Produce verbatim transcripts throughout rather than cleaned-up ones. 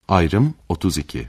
Ayrım otuz iki.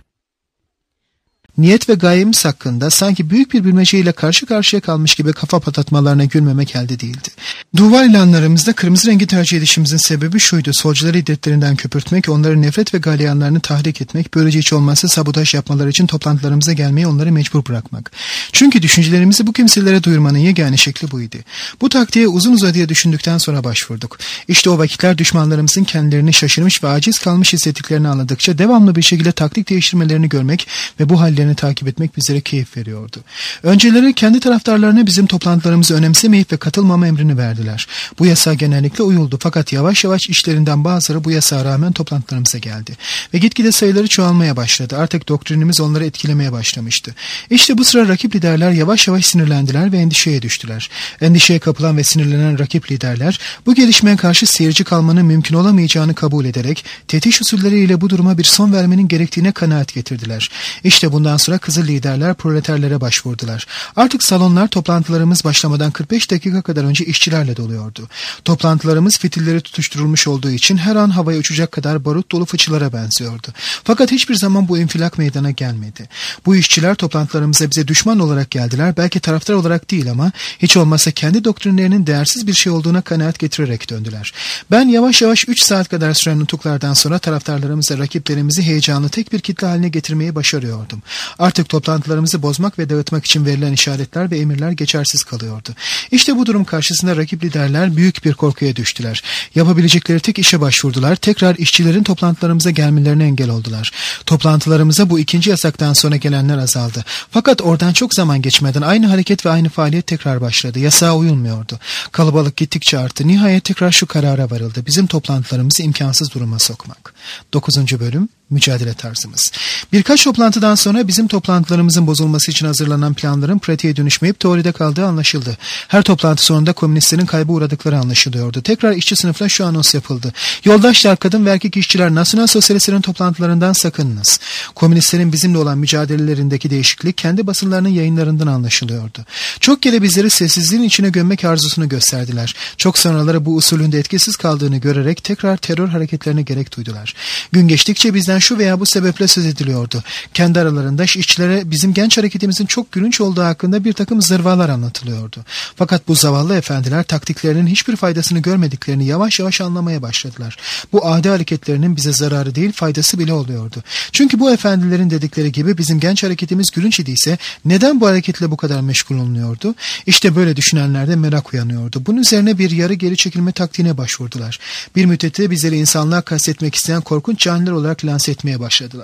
Niyet ve gayemiz hakkında sanki büyük bir bilmeceyle karşı karşıya kalmış gibi kafa patlatmalarına gülmemek elde değildi. Duvar ilanlarımızda kırmızı rengi tercih edişimizin sebebi şuydu: solcuları iddetlerinden köpürtmek, onları nefret ve galyanlarını tahrik etmek, böylece hiç olmazsa sabotaj yapmaları için toplantılarımıza gelmeyi onları mecbur bırakmak. Çünkü düşüncelerimizi bu kimselere duyurmanın yegane şekli buydu. Bu taktiğe uzun uzadıya düşündükten sonra başvurduk. İşte o vakitler düşmanlarımızın kendilerini şaşırmış ve aciz kalmış hissettiklerini anladıkça devamlı bir şekilde taktik değiştirmelerini görmek ve bu hallerini takip etmek bizlere keyif veriyordu. Önceleri kendi taraftarlarına bizim toplantılarımızı önemsemeyip ve katılmama emrini verdiler. Bu yasağa genellikle uyuldu, fakat yavaş yavaş işlerinden bazıları bu yasağa rağmen toplantılarımıza geldi. Ve gitgide sayıları çoğalmaya başladı. Artık doktrinimiz onları etkilemeye başlamıştı. İşte bu sıra rakip liderler yavaş yavaş sinirlendiler ve endişeye düştüler. Endişeye kapılan ve sinirlenen rakip liderler bu gelişmeye karşı seyirci kalmanın mümkün olamayacağını kabul ederek tetiş usulleriyle bu duruma bir son vermenin gerektiğine kanaat getirdiler. İşte bundan sonra Kızıl liderler proleterlere başvurdular. Artık salonlar toplantılarımız başlamadan kırk beş dakika kadar önce işçilerle doluyordu. Toplantılarımız fitilleri tutuşturulmuş olduğu için her an havaya uçacak kadar barut dolu fıçılara benziyordu. Fakat hiçbir zaman bu infilak meydana gelmedi. Bu işçiler toplantılarımıza bize düşman olarak geldiler, belki taraftar olarak değil ama hiç olmazsa kendi doktrinlerinin değersiz bir şey olduğuna kanaat getirerek döndüler. Ben yavaş yavaş üç saat kadar süren nutuklardan sonra taraftarlarımızla rakiplerimizi heyecanlı tek bir kitle haline getirmeyi başarıyordum. Artık toplantılarımızı bozmak ve dağıtmak için verilen işaretler ve emirler geçersiz kalıyordu. İşte bu durum karşısında rakip liderler büyük bir korkuya düştüler. Yapabilecekleri tek işe başvurdular. Tekrar işçilerin toplantılarımıza gelmelerine engel oldular. Toplantılarımıza bu ikinci yasaktan sonra gelenler azaldı. Fakat oradan çok zaman geçmeden aynı hareket ve aynı faaliyet tekrar başladı. Yasağa uyulmuyordu. Kalabalık gittikçe arttı. Nihayet tekrar şu karara varıldı: bizim toplantılarımızı imkansız duruma sokmak. dokuzuncu bölüm Mücadele tarzımız. Birkaç toplantıdan sonra bizim toplantılarımızın bozulması için hazırlanan planların pratiğe dönüşmeyip teoride kaldığı anlaşıldı. Her toplantı sonunda komünistlerin kayba uğradıkları anlaşılıyordu. Tekrar işçi sınıfına şu anons yapıldı: yoldaşlar, kadın ve erkek işçiler, nasyonal sosyalistlerin toplantılarından sakınınız. Komünistlerin bizimle olan mücadelelerindeki değişiklik kendi basınlarının yayınlarından anlaşılıyordu. Çok kere bizleri sessizliğin içine gömmek arzusunu gösterdiler. Çok sonraları bu usulün de etkisiz kaldığını görerek tekrar terör hareketlerine gerek duydular. Gün geçtikçe bizden şu veya bu sebeple söz ediliyordu. Kendi aralarında işçilere bizim genç hareketimizin çok gülünç olduğu hakkında bir takım zırvalar anlatılıyordu. Fakat bu zavallı efendiler taktiklerinin hiçbir faydasını görmediklerini yavaş yavaş anlamaya başladılar. Bu adi hareketlerinin bize zararı değil, faydası bile oluyordu. Çünkü bu efendilerin dedikleri gibi bizim genç hareketimiz gülünç idiyse neden bu hareketle bu kadar meşgul olunuyordu? İşte böyle düşünenlerde merak uyanıyordu. Bunun üzerine bir yarı geri çekilme taktiğine başvurdular. Bir müddette bizleri insanlığa kastetmek isteyen korkunç caniler olarak lanse etmeye başladılar.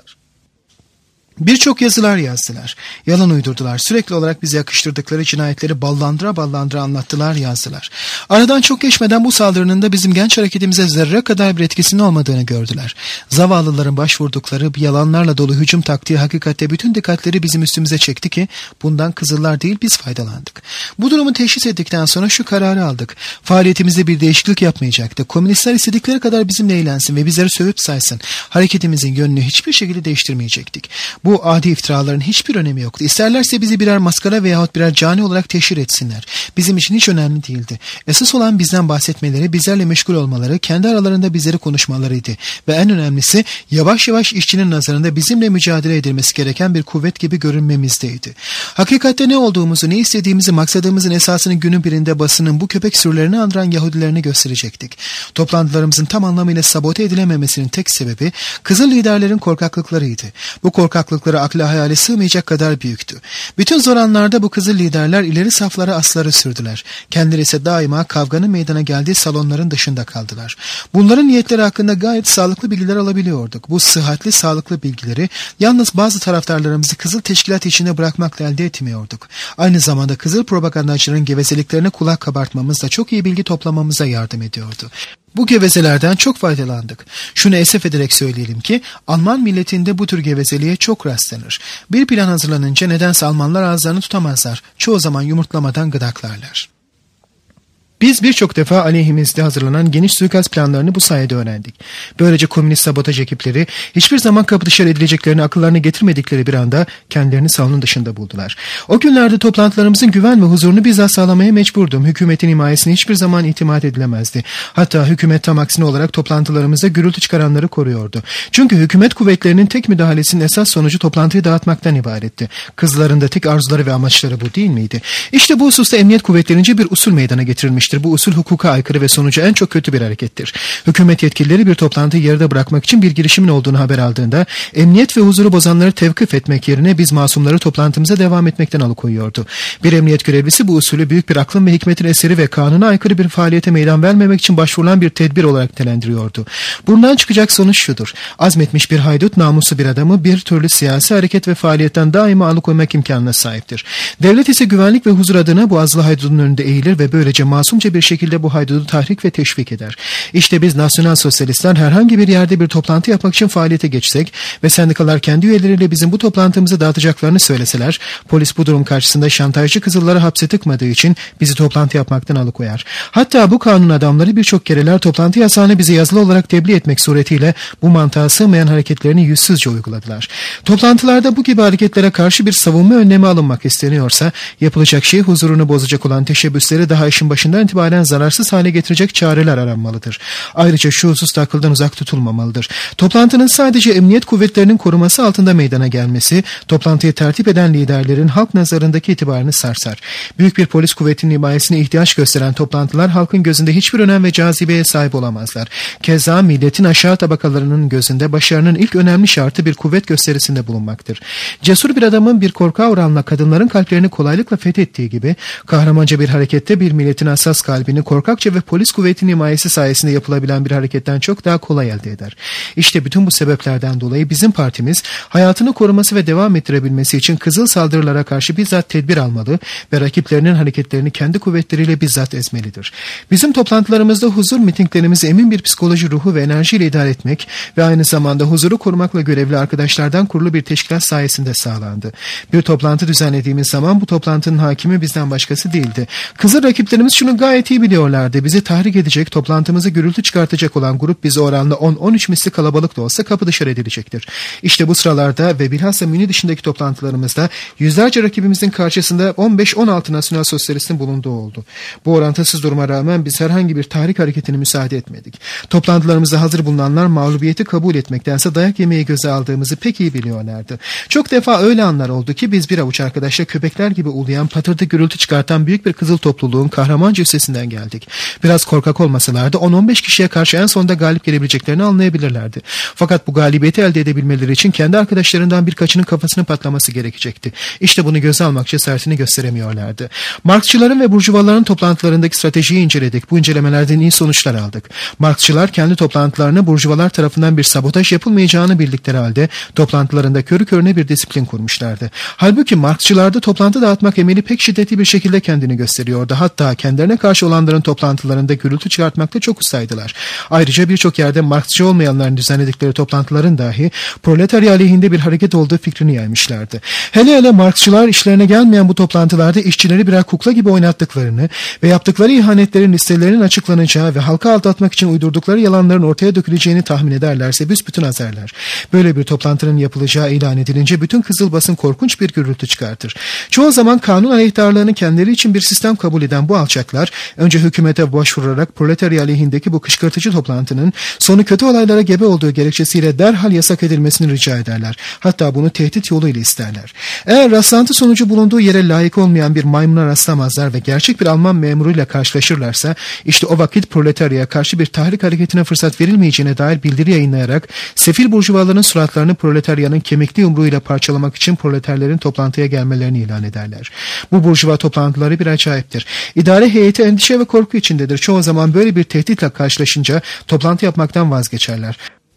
Birçok yazılar yazdılar. Yalan uydurdular. Sürekli olarak bize yakıştırdıkları cinayetleri ballandıra ballandıra anlattılar, yazdılar. Aradan çok geçmeden bu saldırının da bizim genç hareketimize zerre kadar bir etkisinin olmadığını gördüler. Zavallıların başvurdukları yalanlarla dolu hücum taktiği hakikatte bütün dikkatleri bizim üstümüze çekti ki bundan Kızıllar değil biz faydalandık. Bu durumu teşhis ettikten sonra şu kararı aldık: faaliyetimizde bir değişiklik yapmayacaktık. Komünistler istedikleri kadar bizimle eğlensin ve bizleri sövüp saysın. Hareketimizin yönünü hiçbir şekilde değiştirmeyecektik. Bu adi iftiraların hiçbir önemi yoktu. İsterlerse bizi birer maskara veyahut birer cani olarak teşhir etsinler. Bizim için hiç önemli değildi. Esas olan bizden bahsetmeleri, bizlerle meşgul olmaları, kendi aralarında bizleri konuşmalarıydı. Ve en önemlisi yavaş yavaş işçinin nazarında bizimle mücadele edilmesi gereken bir kuvvet gibi görünmemizdeydi. Hakikatte ne olduğumuzu, ne istediğimizi, maksadımızın esasını günün birinde basının bu köpek sürülerini andıran Yahudilerini gösterecektik. Toplantılarımızın tam anlamıyla sabote edilememesinin tek sebebi Kızıl liderlerin korkaklıklarıydı. Bu korkaklık akla hayale sığmayacak kadar büyüktü. Bütün zor anlarda bu Kızıl liderler ileri saflara asları sürdüler. Kendileri ise daima kavganın meydana geldiği salonların dışında kaldılar. Bunların niyetleri hakkında gayet sağlıklı bilgiler alabiliyorduk. Bu sıhhatli sağlıklı bilgileri yalnız bazı taraftarlarımızı Kızıl teşkilat içinde bırakmakla elde etmiyorduk. Aynı zamanda Kızıl propagandacıların gevezeliklerine kulak kabartmamız da çok iyi bilgi toplamamıza yardım ediyordu. Bu gevezelerden çok faydalandık. Şunu esef ederek söyleyelim ki Alman milletinde bu tür gevezeliğe çok rastlanır. Bir plan hazırlanınca nedense Almanlar ağızlarını tutamazlar. Çoğu zaman yumurtlamadan gıdaklarlar. Biz birçok defa aleyhimizde hazırlanan geniş suikast planlarını bu sayede öğrendik. Böylece komünist sabotaj ekipleri hiçbir zaman kapı dışarı edileceklerini akıllarına getirmedikleri bir anda kendilerini salonun dışında buldular. O günlerde toplantılarımızın güven ve huzurunu bizzat sağlamaya mecburdum. Hükümetin himayesine hiçbir zaman itimat edilemezdi. Hatta hükümet tam aksine olarak toplantılarımızda gürültü çıkaranları koruyordu. Çünkü hükümet kuvvetlerinin tek müdahalesinin esas sonucu toplantıyı dağıtmaktan ibaretti. Kızların da tek arzuları ve amaçları bu değil miydi? İşte bu hususta emniyet kuvvetlerince bir usul meydana getirilmiştir. Bu usul hukuka aykırı ve sonucu en çok kötü bir harekettir. Hükümet yetkilileri bir toplantıyı yarıda bırakmak için bir girişimin olduğunu haber aldığında emniyet ve huzuru bozanları tevkif etmek yerine biz masumları toplantımıza devam etmekten alıkoyuyordu. Bir emniyet görevlisi bu usulü büyük bir aklın ve hikmetin eseri ve kanuna aykırı bir faaliyete meydan vermemek için başvurulan bir tedbir olarak nitelendiriyordu. Bundan çıkacak sonuç şudur: azmetmiş bir haydut namuslu bir adamı bir türlü siyasi hareket ve faaliyetten daima alıkoymak imkanına sahiptir. Devlet ise güvenlik ve huzur adına bu azılı haydudun önünde eğilir ve böylece masumca bir şekilde bu haydudu tahrik ve teşvik eder. İşte biz nasyonal sosyalistler herhangi bir yerde bir toplantı yapmak için faaliyete geçsek ve sendikalar kendi üyeleriyle bizim bu toplantımızı dağıtacaklarını söyleseler, polis bu durum karşısında şantajcı kızılları hapse tıkmadığı için bizi toplantı yapmaktan alıkoyar. Hatta bu kanun adamları birçok kereler toplantı yasağını bize yazılı olarak tebliğ etmek suretiyle bu mantığa sığmayan hareketlerini yüzsüzce uyguladılar. Toplantılarda bu gibi hareketlere karşı bir savunma önlemi alınmak isteniyorsa, yapılacak şey huzurunu bozacak olan teşebbüsleri daha işin başından itibaren zararsız hale getirecek çareler aranmalıdır. Ayrıca şu hususta akıldan uzak tutulmamalıdır. Toplantının sadece emniyet kuvvetlerinin koruması altında meydana gelmesi, toplantıyı tertip eden liderlerin halk nazarındaki itibarını sarsar. Büyük bir polis kuvvetinin himayesine ihtiyaç gösteren toplantılar halkın gözünde hiçbir önem ve cazibeye sahip olamazlar. Keza milletin aşağı tabakalarının gözünde başarının ilk önemli şartı bir kuvvet gösterisinde bulunmaktır. Cesur bir adamın bir korkağı oranla kadınların kalplerini kolaylıkla fethettiği gibi, kahramanca bir harekette bir milletin hassas kalbini korkakça ve polis kuvvetinin himayesi sayesinde yapılabilen bir hareketten çok daha kolay elde eder. İşte bütün bu sebeplerden dolayı bizim partimiz hayatını koruması ve devam ettirebilmesi için kızıl saldırılara karşı bizzat tedbir almalı ve rakiplerinin hareketlerini kendi kuvvetleriyle bizzat ezmelidir. Bizim toplantılarımızda huzur mitinglerimizi emin bir psikoloji ruhu ve enerjiyle idare etmek ve aynı zamanda huzuru korumakla görevli arkadaşlardan kurulu bir teşkilat sayesinde sağlandı. Bir toplantı düzenlediğimiz zaman bu toplantının hakimi bizden başkası değildi. Kızıl rakiplerimiz şunu gayet iyi biliyorlardı: bizi tahrik edecek, toplantımızı gürültü çıkartacak olan grup bizi oranla on on üç misli kalabalık da olsa kapı dışarı edilecektir. İşte bu sıralarda ve bilhassa Münih dışındaki toplantılarımızda yüzlerce rakibimizin karşısında on beş on altı nasyonal sosyalistin bulunduğu oldu. Bu orantısız duruma rağmen biz herhangi bir tahrik hareketini müsaade etmedik. Toplantılarımızda hazır bulunanlar mağlubiyeti kabul etmektense dayak yemeyi göze aldığımızı pek iyi biliyorlardı. Çok defa öyle anlar oldu ki biz bir avuç arkadaşla köpekler gibi uluyan, patırtı gürültü çıkartan büyük bir kızıl topluluğun kahramanca üstesinden geldik. Biraz korkak olmasalardı on on beş kişiye karşı en sonunda galip gelebileceklerini anlayabilirlerdi. Fakat bu galibiyeti elde edebilmeleri için kendi arkadaşlarından birkaçının kafasının patlaması gerekecekti. İşte bunu göze almak cesaretini gösteremiyorlardı. Marksçıların ve burjuvaların toplantılarındaki stratejiyi inceledik. Bu incelemelerden iyi sonuçlar aldık. Marksçılar kendi toplantılarına burjuvalar tarafından bir sabotaj yapılmayacağını bildikleri halde toplantılarında körü körüne bir disiplin kurmuşlardı. Halbuki Marksçılarda toplantı dağıtmak emeli pek şiddetli bir şekilde kendini gösteriyordu. Hatta kendilerine karşı olanların toplantılarında gürültü çıkartmakta çok ustaydılar. Ayrıca birçok yerde Marksçı olmayanların düzenledikleri toplantıların dahi proletarya aleyhinde bir hareket olduğu fikrini yaymışlardı. Hele hele Marksçılar işlerine gelmeyen bu toplantılarda işçileri birer kukla gibi oynattıklarını ve yaptıkları ihanetlerin listelerinin açıklanacağı ve halka aldatmak için uydurdukları yalanların ortaya döküleceğini tahmin ederlerse büsbütün azarlar. Böyle bir toplantının yapılacağı ilan edilince bütün kızıl basın korkunç bir gürültü çıkartır. Çoğu zaman kanun aleyhtarlığını kendileri için bir sistem kabul eden bu alçaklar önce hükümete başvurarak proletarya aleyhindeki bu kışkırtıcı toplantının sonu kötü olaylara gebe olduğu gerekçesiyle derhal yasak edilmesini rica ederler. Hatta bunu tehdit yoluyla isterler. Eğer rastlantı sonucu bulunduğu yere layık olmayan bir maymuna rastlamazlar ve gerçek bir Alman memuruyla karşılaşırlarsa işte o vakit proletaryaya karşı bir tahrik hareketine fırsat verilmeyeceğine dair bildiri yayınlayarak sefil burjuvaların suratlarını proletaryanın kemikli yumruğuyla parçalamak için proleterlerin toplantıya gelmelerini ilan ederler. Bu burjuva toplantıları bir acayiptir. İdare heyeti endişe ve korku içindedir. Çoğu zaman böyle bir tehditle karşılaşınca toplantı yapmaktan vazgeçerler.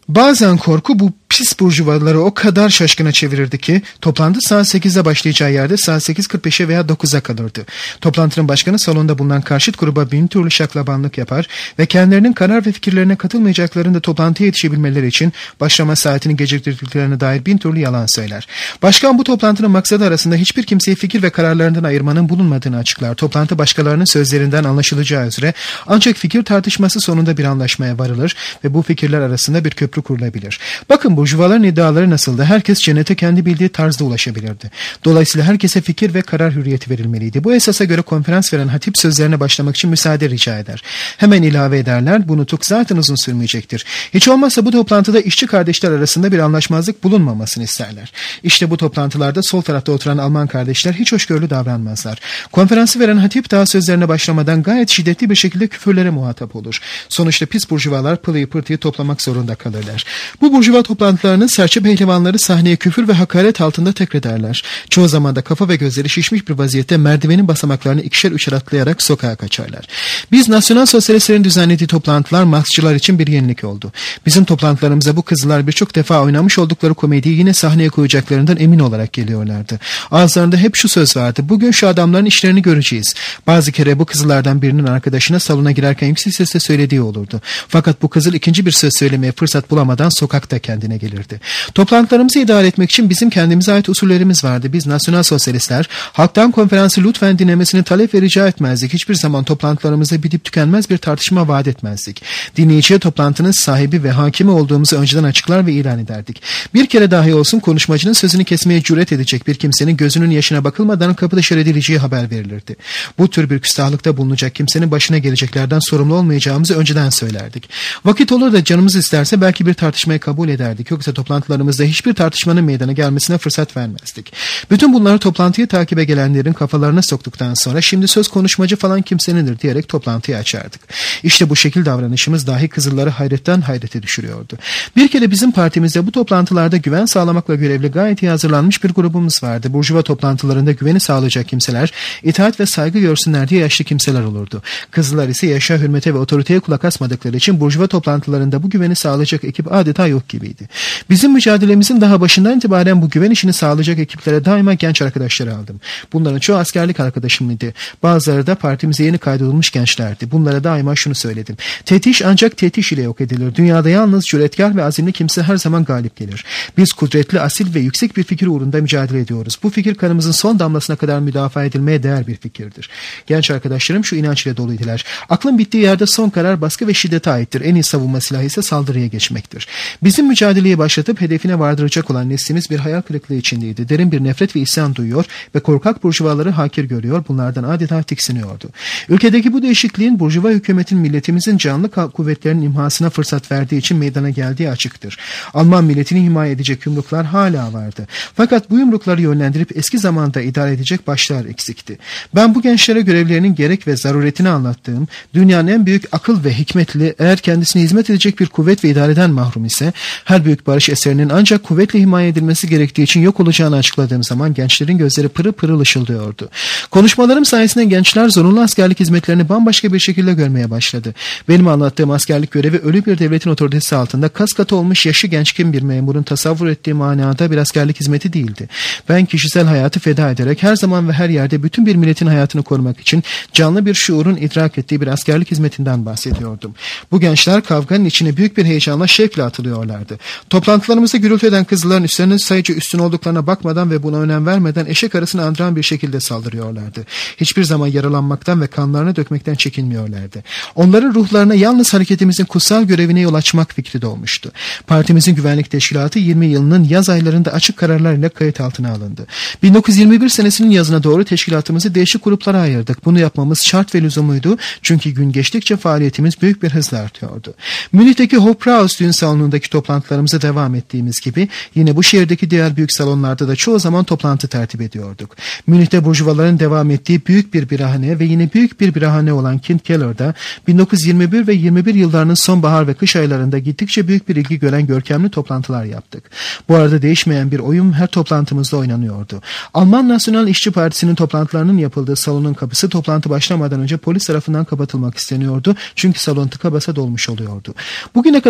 Bazen korku bu pis burjuvaları o kadar şaşkına çevirirdi ki toplantı saat sekizde başlayacağı yerde saat sekiz kırk beşe veya dokuza kalırdı. Toplantının başkanı salonda bulunan karşıt gruba bin türlü şaklabanlık yapar ve kendilerinin karar ve fikirlerine katılmayacaklarında toplantıya yetişebilmeleri için başlama saatini geciktirdiklerine dair bin türlü yalan söyler. Başkan bu toplantının maksadı arasında hiçbir kimseyi fikir ve kararlarından ayırmanın bulunmadığını açıklar. Toplantı başkalarının sözlerinden anlaşılacağı üzere ancak fikir tartışması sonunda bir anlaşmaya varılır ve bu fikirler arasında bir köprü kurulabilir. Bakın burjuvaların iddiaları nasıldı? Herkes cennete kendi bildiği tarzda ulaşabilirdi. Dolayısıyla herkese fikir ve karar hürriyeti verilmeliydi. Bu esasa göre konferans veren hatip sözlerine başlamak için müsaade rica eder. Hemen ilave ederler. Bu nutuk zaten uzun sürmeyecektir. Hiç olmazsa bu toplantıda işçi kardeşler arasında bir anlaşmazlık bulunmamasını isterler. İşte bu toplantılarda sol tarafta oturan Alman kardeşler hiç hoşgörülü davranmazlar. Konferansı veren hatip daha sözlerine başlamadan gayet şiddetli bir şekilde küfürlere muhatap olur. Sonuçta pis burjuvalar pılıyı pırtıyı toplamak zorunda kalırlar. Bu burjuva toplantılarının serçe pehlivanları sahneye küfür ve hakaret altında tekrederler. Çoğu zaman da kafa ve gözleri şişmiş bir vaziyette merdivenin basamaklarını ikişer üçer atlayarak sokağa kaçarlar. Biz Nasyonal Sosyalistlerin düzenlediği toplantılar Marksçılar için bir yenilik oldu. Bizim toplantılarımıza bu kızılar birçok defa oynamış oldukları komediyi yine sahneye koyacaklarından emin olarak geliyorlardı. Ağızlarında hep şu söz vardı: bugün şu adamların işlerini göreceğiz. Bazı kere bu kızılardan birinin arkadaşına salona girerken yüksek sesle söylediği olurdu. Fakat bu kızıl ikinci bir söz söylemeye fırsat bulamadan sokakta kendine gelirdi. Toplantılarımızı idare etmek için bizim kendimize ait usullerimiz vardı. Biz Nasyonal Sosyalistler halktan konferansı lütfen dinlemesini talep ve rica etmezdik. Hiçbir zaman toplantılarımızda bitip tükenmez bir tartışma vaat etmezdik. Dinleyiciye toplantının sahibi ve hakimi olduğumuzu önceden açıklar ve ilan ederdik. Bir kere dahi olsun konuşmacının sözünü kesmeye cüret edecek bir kimsenin gözünün yaşına bakılmadan kapı dışarı edileceği haber verilirdi. Bu tür bir küstahlıkta bulunacak kimsenin başına geleceklerden sorumlu olmayacağımızı önceden söylerdik. Vakit olur da canımız isterse belki bir tartışmayı kabul ederdik. Yoksa toplantılarımızda hiçbir tartışmanın meydana gelmesine fırsat vermezdik. Bütün bunları toplantıyı takibe gelenlerin kafalarına soktuktan sonra şimdi söz konuşmacı falan kimsenindir diyerek toplantıyı açardık. İşte bu şekil davranışımız dahi kızılları hayretten hayrete düşürüyordu. Bir kere bizim partimizde bu toplantılarda güven sağlamakla görevli gayet iyi hazırlanmış bir grubumuz vardı. Burjuva toplantılarında güveni sağlayacak kimseler, itaat ve saygı görsünler diye yaşlı kimseler olurdu. Kızıllar ise yaşa, hürmete ve otoriteye kulak asmadıkları için burjuva toplantılarında bu güveni sağlayacak ekip adeta yok gibiydi. Bizim mücadelemizin daha başından itibaren bu güven işini sağlayacak ekiplere daima genç arkadaşları aldım. Bunların çoğu askerlik arkadaşımdı. Bazıları da partimize yeni kaydolmuş gençlerdi. Bunlara daima şunu söyledim: tetiş ancak tetiş ile yok edilir. Dünyada yalnız cüretkar ve azimli kimse her zaman galip gelir. Biz kudretli, asil ve yüksek bir fikir uğrunda mücadele ediyoruz. Bu fikir kanımızın son damlasına kadar müdafaa edilmeye değer bir fikirdir. Genç arkadaşlarım şu inanç ile doluydular: aklın bittiği yerde son karar baskı ve şiddete aittir. En iyi savunma silahı ise saldırıya geçmektir. Bizim mücadeleyi başlatıp hedefine vardıracak olan neslimiz bir hayal kırıklığı içindeydi. Derin bir nefret ve isyan duyuyor ve korkak burjuvaları hakir görüyor, bunlardan adeta tiksiniyordu. Ülkedeki bu değişikliğin burjuva hükümetin milletimizin canlı kuvvetlerinin imhasına fırsat verdiği için meydana geldiği açıktır. Alman milletini himaye edecek yumruklar hala vardı. Fakat bu yumrukları yönlendirip eski zamanda idare edecek başlar eksikti. Ben bu gençlere görevlerinin gerek ve zaruretini anlattığım, dünyanın en büyük akıl ve hikmetli, eğer kendisine hizmet edecek bir kuvvet ve idareden mahrum ise, her büyük barış eserinin ancak kuvvetle himaye edilmesi gerektiği için yok olacağını açıkladığım zaman gençlerin gözleri pırıl pırıl ışıldıyordu. Konuşmalarım sayesinde gençler zorunlu askerlik hizmetlerini bambaşka bir şekilde görmeye başladı. Benim anlattığım askerlik görevi ölü bir devletin otoritesi altında kas katı olmuş yaşı gençkin bir memurun tasavvur ettiği manada bir askerlik hizmeti değildi. Ben kişisel hayatı feda ederek her zaman ve her yerde bütün bir milletin hayatını korumak için canlı bir şuurun idrak ettiği bir askerlik hizmetinden bahsediyordum. Bu gençler kavganın içine büyük bir heyecanla şevkle atılıyorlardı. Toplantılarımızda gürültü eden kızıların üstlerine sayıca üstün olduklarına bakmadan ve buna önem vermeden eşek arısını andıran bir şekilde saldırıyorlardı. Hiçbir zaman yaralanmaktan ve kanlarını dökmekten çekinmiyorlardı. Onların ruhlarına yalnız hareketimizin kutsal görevine yol açmak fikri doğmuştu. Partimizin güvenlik teşkilatı yirmi yılının yaz aylarında açık kararlarla kayıt altına alındı. bin dokuz yüz yirmi bir senesinin yazına doğru teşkilatımızı değişik gruplara ayırdık. Bunu yapmamız şart ve lüzumluydu çünkü gün geçtikçe faaliyetimiz büyük bir hızla artıyordu. Münih'teki Hofbrauhaus düğün salonundaki toplantılarımıza devam ettiğimiz gibi yine bu şehirdeki diğer büyük salonlarda da çoğu zaman toplantı tertip ediyorduk. Münih'te burjuvaların devam ettiği büyük bir birahane ve yine büyük bir birahane olan Kind Keller'da bin dokuz yüz yirmi bir ve yirmi bir yıllarının sonbahar ve kış aylarında gittikçe büyük bir ilgi gören görkemli toplantılar yaptık. Bu arada değişmeyen bir oyun her toplantımızda oynanıyordu. Alman Nasyonal İşçi Partisi'nin toplantılarının yapıldığı salonun kapısı toplantı başlamadan önce polis tarafından kapatılmak isteniyordu çünkü salon tıka basa dolmuş oluyordu. Bugüne kadar hareketimiz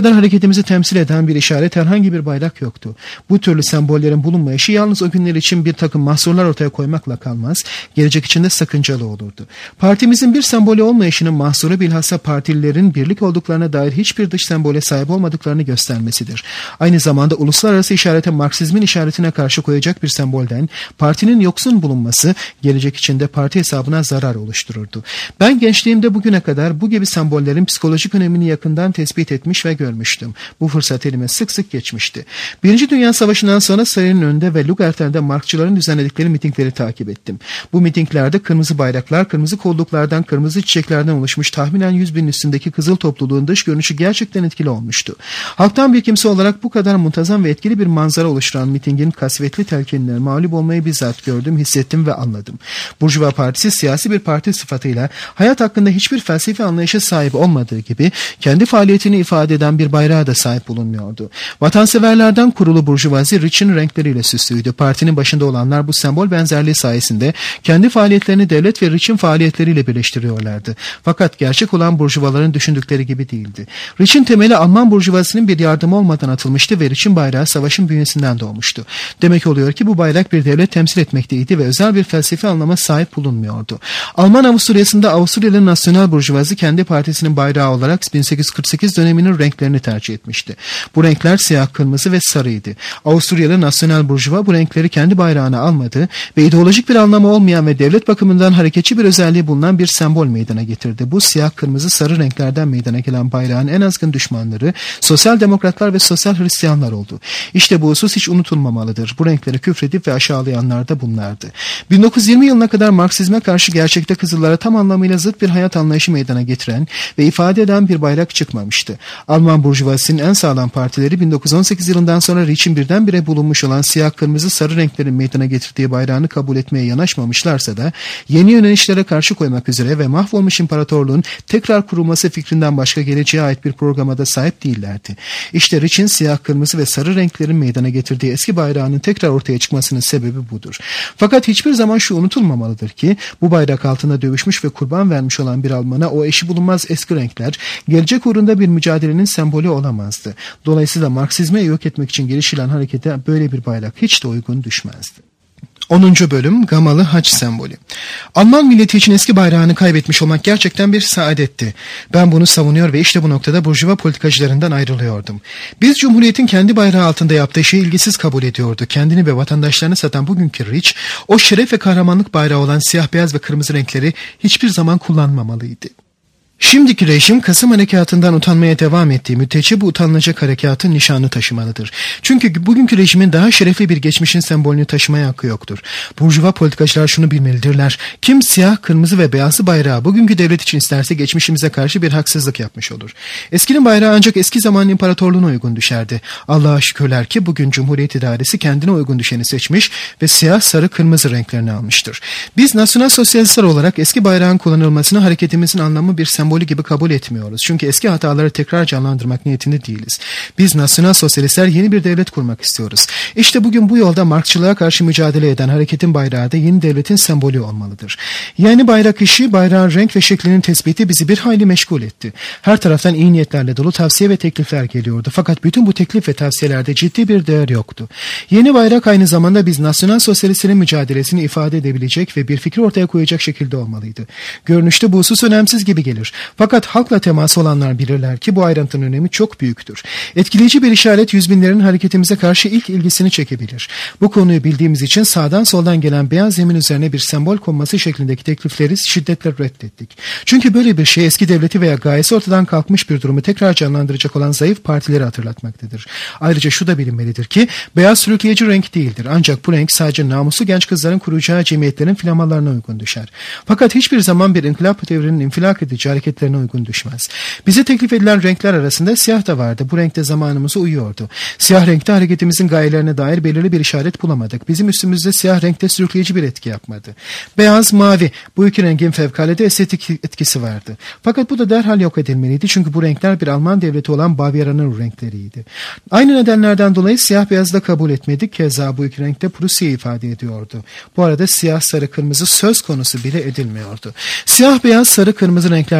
ülkemizi temsil eden bir işaret, herhangi bir bayrak yoktu. Bu türlü sembollerin bulunmayışı yalnız o günler için bir takım mahsurlar ortaya koymakla kalmaz, gelecek için de sakıncalı olurdu. Partimizin bir sembolü olmayışının mahsuru bilhassa partililerin birlik olduklarına dair hiçbir dış sembole sahip olmadıklarını göstermesidir. Aynı zamanda uluslararası işarete Marksizmin işaretine karşı koyacak bir sembolden partinin yoksun bulunması gelecek içinde parti hesabına zarar oluştururdu. Ben gençliğimde bugüne kadar bu gibi sembollerin psikolojik önemini yakından tespit etmiş ve görmüştüm. Bu fırsat elime sık sık geçmişti. Birinci Dünya Savaşı'ndan sonra sarayın önünde ve Lugert'te Marksçıların düzenledikleri mitingleri takip ettim. Bu mitinglerde kırmızı bayraklar, kırmızı kolluklardan, kırmızı çiçeklerden oluşmuş tahminen yüz binin üstündeki kızıl topluluğun dış görünüşü gerçekten etkili olmuştu. Halktan bir kimse olarak bu kadar muntazam ve etkili bir manzara oluşturan mitingin kasvetli telkinlerine mağlup olmayı bizzat gördüm, hissettim ve anladım. Burjuva Partisi siyasi bir parti sıfatıyla hayat hakkında hiçbir felsefi anlayışa sahip olmadığı gibi kendi faaliyetini ifade eden bir bayrağa da sahip bulunmuyordu. Vatanseverlerden kurulu burjuvazi Rich'in renkleriyle süslüydü. Partinin başında olanlar bu sembol benzerliği sayesinde kendi faaliyetlerini devlet ve Rich'in faaliyetleriyle birleştiriyorlardı. Fakat gerçek olan burjuvaların düşündükleri gibi değildi. Rich'in temeli Alman burjuvazisinin bir yardımı olmadan atılmıştı ve Rich'in bayrağı savaşın bünyesinden doğmuştu. Demek oluyor ki bu bayrak bir devlet temsil etmekteydi ve özel bir felsefi anlama sahip bulunmuyordu. Alman Avusturya'sında Avusturyalı Nasyonal Burjuvazi kendi partisinin bayrağı olarak bin sekiz yüz kırk sekiz döneminin renklerini tercih etmişti. Bu renkler siyah, kırmızı ve sarıydı. Avusturyalı Nasyonal Burjuva bu renkleri kendi bayrağına almadı ve ideolojik bir anlamı olmayan ve devlet bakımından hareketçi bir özelliği bulunan bir sembol meydana getirdi. Bu siyah, kırmızı, sarı renklerden meydana gelen bayrağın en azgın düşmanları sosyal demokratlar ve sosyal Hristiyanlar oldu. İşte bu husus hiç unutulmamalıdır. Bu renkleri küfredip ve aşağılayanlar da bunlardı. bin dokuz yüz yirmi yılına kadar Marksizme karşı gerçekte Kızıllara tam anlamıyla zıt bir hayat anlayışı meydana getiren ve ifade eden bir bayrak çıkmamıştı. Alman burjuvazisinin en sağlam partileri bin dokuz yüz on sekiz yılından sonra Rich'in birdenbire bulunmuş olan siyah, kırmızı, sarı renklerin meydana getirdiği bayrağını kabul etmeye yanaşmamışlarsa da yeni yönelişlere karşı koymak üzere ve mahvolmuş imparatorluğun tekrar kurulması fikrinden başka geleceğe ait bir programa da sahip değillerdi. İşte Rich'in siyah, kırmızı ve sarı renklerin meydana getirdiği eski bayrağının tekrar ortaya çıkmasının sebebi budur. Fakat hiçbir zaman şu unutulmamalıdır ki bu bayrak altında dövüşmüş ve kurban vermiş olan bir Alman'a o eşi bulunmaz eski renkler gelecek uğrunda bir mücadelenin sembolü olamazdı. Dolayısıyla Marksizme yok etmek için girişilen harekete böyle bir bayrak hiç de uygun düşmezdi. onuncu bölüm Gamalı Haç sembolü. Alman milleti için eski bayrağını kaybetmiş olmak gerçekten bir saadetti. Ben bunu savunuyor ve işte bu noktada burjuva politikacılarından ayrılıyordum. Biz Cumhuriyet'in kendi bayrağı altında yaptığı şeyi ilgisiz kabul ediyordu. Kendini ve vatandaşlarını satan bugünkü Rich, o şeref ve kahramanlık bayrağı olan siyah, beyaz ve kırmızı renkleri hiçbir zaman kullanmamalıydı. Şimdiki rejim Kasım Harekatı'ndan utanmaya devam ettiği müddetçe bu utanılacak harekatın nişanı taşımalıdır. Çünkü bugünkü rejimin daha şerefli bir geçmişin sembolünü taşımaya hakkı yoktur. Burjuva politikacılar şunu bilmelidirler. Kim siyah, kırmızı ve beyazlı bayrağı bugünkü devlet için isterse geçmişimize karşı bir haksızlık yapmış olur. Eskinin bayrağı ancak eski zamanın imparatorluğuna uygun düşerdi. Allah'a şükürler ki bugün Cumhuriyet idaresi kendine uygun düşeni seçmiş ve siyah, sarı, kırmızı renklerini almıştır. Biz nasyonal sosyalistler olarak eski bayrağın kullanılmasını hareketimizin anlamı bir sembol gibi kabul etmiyoruz. Çünkü eski hataları tekrar canlandırmak niyetinde değiliz. Biz nasyonal sosyalistler yeni bir devlet kurmak istiyoruz. İşte bugün bu yolda Marksçılığa karşı mücadele eden hareketin bayrağı da yeni devletin sembolü olmalıdır. Yani bayrak işi, bayrağın renk ve şeklinin tespiti bizi bir hayli meşgul etti. Her taraftan iyi niyetlerle dolu tavsiye ve teklifler geliyordu. Fakat bütün bu teklif ve tavsiyelerde ciddi bir değer yoktu. Yeni bayrak aynı zamanda biz nasyonal sosyalistlerin mücadelesini ifade edebilecek ve bir fikir ortaya koyacak şekilde olmalıydı. Görünüşte bu husus önemsiz gibi gelir. Fakat halkla teması olanlar bilirler ki bu ayrıntının önemi çok büyüktür. Etkileyici bir işaret yüz binlerin hareketimize karşı ilk ilgisini çekebilir. Bu konuyu bildiğimiz için sağdan soldan gelen beyaz zemin üzerine bir sembol konması şeklindeki teklifleri şiddetle reddettik. Çünkü böyle bir şey eski devleti veya gayesi ortadan kalkmış bir durumu tekrar canlandıracak olan zayıf partileri hatırlatmaktadır. Ayrıca şu da bilinmelidir ki beyaz sürükleyici renk değildir. Ancak bu renk sadece namuslu genç kızların kuracağı cemiyetlerin flamalarına uygun düşer. Fakat hiçbir zaman bir inkılap devrinin infilak edici hareketlerine uygun düşmez. Bize teklif edilen renkler arasında siyah da vardı. Bu renkte zamanımıza uyuyordu. Siyah renkte hareketimizin gayelerine dair belirli bir işaret bulamadık. Bizim üstümüzde siyah renkte sürükleyici bir etki yapmadı. Beyaz, mavi, bu iki rengin fevkalade estetik etkisi vardı. Fakat bu da derhal yok edilmeliydi. Çünkü bu renkler bir Alman devleti olan Bavyera'nın renkleriydi. Aynı nedenlerden dolayı siyah beyazı da kabul etmedik. Keza bu iki renkte Prusya'yı ifade ediyordu. Bu arada siyah, sarı, kırmızı söz konusu bile edilmiyordu. Siyah, beyaz, sarı, kırmızı renklerde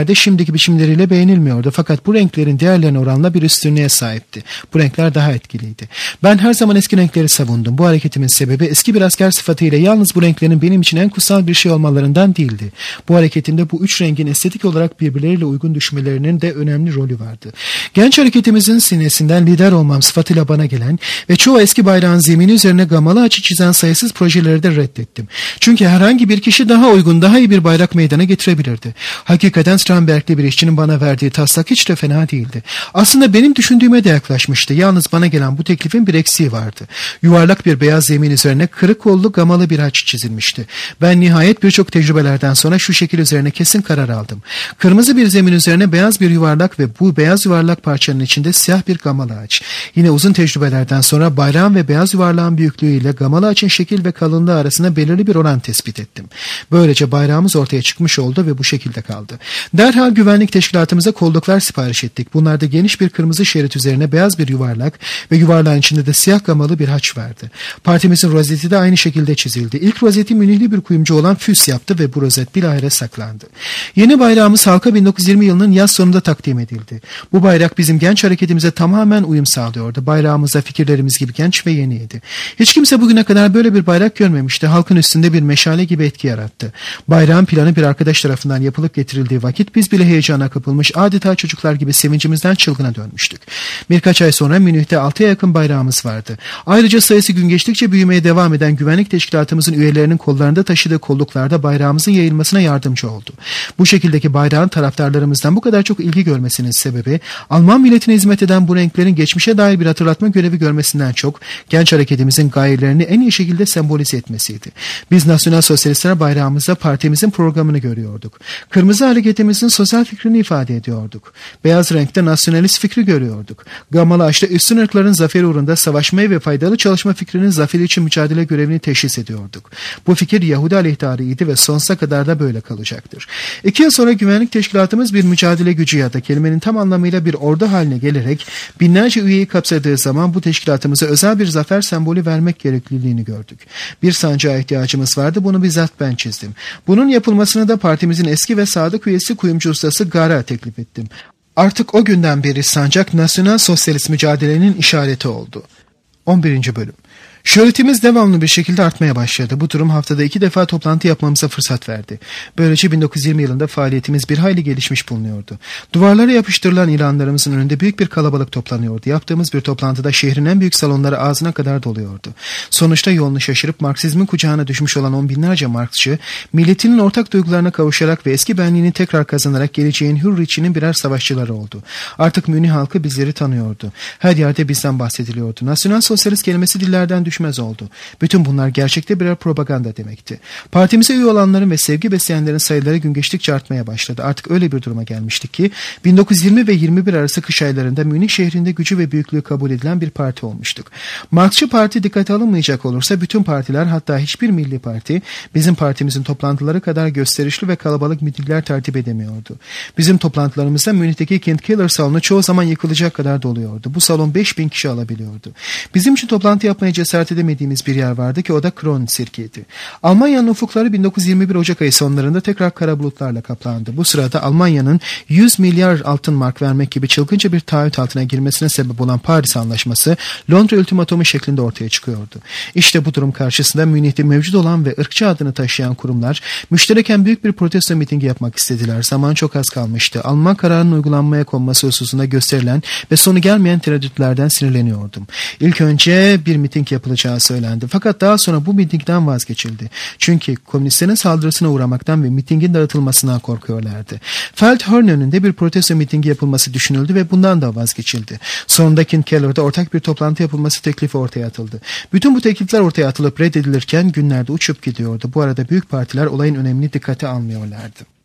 genelde şimdiki biçimleriyle beğenilmiyordu fakat bu renklerin diğerlerine oranla bir üstünlüğe sahipti. Bu renkler daha etkiliydi. Ben her zaman eski renkleri savundum. Bu hareketimin sebebi eski bir asker sıfatıyla yalnız bu renklerin benim için en kutsal bir şey olmalarından değildi. Bu hareketimde bu üç rengin estetik olarak birbirleriyle uygun düşmelerinin de önemli rolü vardı. Genç hareketimizin sinesinden lider olmam sıfatıyla bana gelen ve çoğu eski bayrağın zemini üzerine gamalı açı çizen sayısız projeleri de reddettim. Çünkü herhangi bir kişi daha uygun, daha iyi bir bayrak meydana getirebilirdi. Hakikaten Strandberg'li bir işçinin bana verdiği taslak hiç de fena değildi. Aslında benim düşündüğüme de yaklaşmıştı. Yalnız bana gelen bu teklifin bir eksiği vardı. Yuvarlak bir beyaz zemin üzerine kırık kollu gamalı bir haç çizilmişti. Ben nihayet birçok tecrübelerden sonra şu şekil üzerine kesin karar aldım. Kırmızı bir zemin üzerine beyaz bir yuvarlak ve bu beyaz yuvarlak parçanın içinde siyah bir gamalı haç. Yine uzun tecrübelerden sonra bayrağın ve beyaz yuvarlağın büyüklüğüyle gamalı haçın şekil ve kalınlığı arasında belirli bir oran tespit ettim. Böylece bayrağımız ortaya çıkmış oldu ve bu şekilde kaldı. Derhal güvenlik teşkilatımıza kolluklar sipariş ettik. Bunlarda geniş bir kırmızı şerit üzerine beyaz bir yuvarlak ve yuvarlağın içinde de siyah gamalı bir haç vardı. Partimizin rozeti de aynı şekilde çizildi. İlk rozeti Münihli bir kuyumcu olan Füss yaptı ve bu rozet bilahare saklandı. Yeni bayrağımız halka bin dokuz yüz yirmi yılının yaz sonunda takdim edildi. Bu bayrak bizim genç hareketimize tamamen uyum sağlıyordu. Bayrağımız da fikirlerimiz gibi genç ve yeniydi. Hiç kimse bugüne kadar böyle bir bayrak görmemişti. Halkın üstünde bir meşale gibi etki yarattı. Bayrağın planı bir arkadaş tarafından yapılıp getirildiği vakit biz bile heyecana kapılmış, adeta çocuklar gibi sevincimizden çılgına dönmüştük. Birkaç ay sonra Münih'te altıya yakın bayrağımız vardı. Ayrıca sayısı gün geçtikçe büyümeye devam eden güvenlik teşkilatımızın üyelerinin kollarında taşıdığı kolluklarda bayrağımızın yayılmasına yardımcı oldu. Bu şekildeki bayrağın taraftarlarımızdan bu kadar çok ilgi görmesinin sebebi Alman milletine hizmet eden bu renklerin geçmişe dair bir hatırlatma görevi görmesinden çok genç hareketimizin gayelerini en iyi şekilde sembolize etmesiydi. Biz Nasyonal Sosyalistler bayrağımızda partimizin programını görüyorduk. Kırmızı hareketimizin sosyal fikrini ifade ediyorduk. Beyaz renkte nasyonalist fikri görüyorduk. Gamalı haçta üstün ırkların zaferi uğrunda savaşmayı ve faydalı çalışma fikrinin zaferi için mücadele görevini teşhis ediyorduk. Bu fikir Yahudi aleyhtarıydı ve sonsuza kadar da böyle kalacaktır. İki yıl sonra güvenlik teşkilatımız bir mücadele gücü ya da kelimenin tam anlamıyla bir ordu haline gelerek binlerce üyeyi kapsadığı zaman bu teşkilatımıza özel bir zafer sembolü vermek gerekliliğini gördük. Bir sancağa ihtiyacımız vardı, bunu bizzat ben çizdim. Bunun yapılmasını da partimizin eski ve sadık üyesi kuyumcu ustası Gara teklif ettim. Artık o günden beri sancak nasyonal sosyalist mücadelenin işareti oldu. on birinci Bölüm. Şöhretimiz devamlı bir şekilde artmaya başladı. Bu durum haftada iki defa toplantı yapmamıza fırsat verdi. Böylece bin dokuz yüz yirmi yılında faaliyetimiz bir hayli gelişmiş bulunuyordu. Duvarlara yapıştırılan ilanlarımızın önünde büyük bir kalabalık toplanıyordu. Yaptığımız bir toplantıda şehrin en büyük salonları ağzına kadar doluyordu. Sonuçta yolunu şaşırıp Marksizmin kucağına düşmüş olan on binlerce Marksçı, milletinin ortak duygularına kavuşarak ve eski benliğini tekrar kazanarak geleceğin hür içinin birer savaşçıları oldu. Artık Münih halkı bizleri tanıyordu. Her yerde bizden bahsediliyordu. Nasyonal sosyalist kelimesi dillerden düşmez oldu. Bütün bunlar gerçekte birer propaganda demekti. Partimize üye olanların ve sevgi besleyenlerin sayıları gün geçtikçe artmaya başladı. Artık öyle bir duruma gelmiştik ki bin dokuz yüz yirmi ve yirmi bir arası kış aylarında Münih şehrinde gücü ve büyüklüğü kabul edilen bir parti olmuştuk. Marksçı parti dikkate alınmayacak olursa bütün partiler, hatta hiçbir milli parti bizim partimizin toplantıları kadar gösterişli ve kalabalık mitingler tertip edemiyordu. Bizim toplantılarımızda Münih'teki Kind Keller salonu çoğu zaman yıkılacak kadar doluyordu. Bu salon beş bin kişi alabiliyordu. Bizim için toplantı yapmaya cesaret edemediğimiz bir yer vardı ki o da Kron sirkiydi. Almanya'nın ufukları bin dokuz yüz yirmi bir Ocak ayı sonlarında tekrar kara bulutlarla kaplandı. Bu sırada Almanya'nın yüz milyar altın mark vermek gibi çılgınca bir taahhüt altına girmesine sebep olan Paris Anlaşması Londra ultimatomu şeklinde ortaya çıkıyordu. İşte bu durum karşısında Münih'te mevcut olan ve ırkçı adını taşıyan kurumlar müştereken büyük bir protesto mitingi yapmak istediler. Zaman çok az kalmıştı. Alman kararının uygulanmaya konması hususunda gösterilen ve sonu gelmeyen tereddütlerden sinirleniyordum. İlk önce bir miting yapılacağı söylendi. Fakat daha sonra bu mitingden vazgeçildi. Çünkü komünistlerin saldırısına uğramaktan ve mitingin dağıtılmasından korkuyorlardı. Feldhorn önünde bir protesto mitingi yapılması düşünüldü ve bundan da vazgeçildi. Sonunda Kind Keller'da ortak bir toplantı yapılması teklifi ortaya atıldı. Bütün bu teklifler ortaya atılıp reddedilirken günlerde uçup gidiyordu. Bu arada büyük partiler olayın önemini dikkate almıyorlardı.